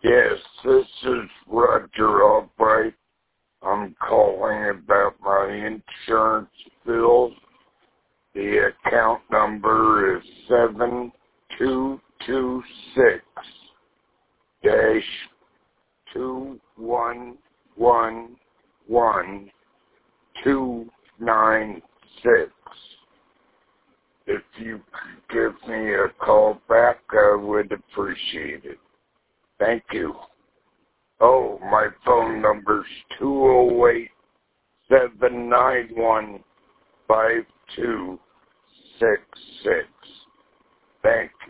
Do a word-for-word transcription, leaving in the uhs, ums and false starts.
Yes, this is Roger Albright. I'm calling about my insurance bills. The account number is seven two two six dash two one one one two nine six. If you could give me a call back, I would appreciate it. Thank you. Oh, my phone number's two oh eight, seven nine one, five two six six. Thank you.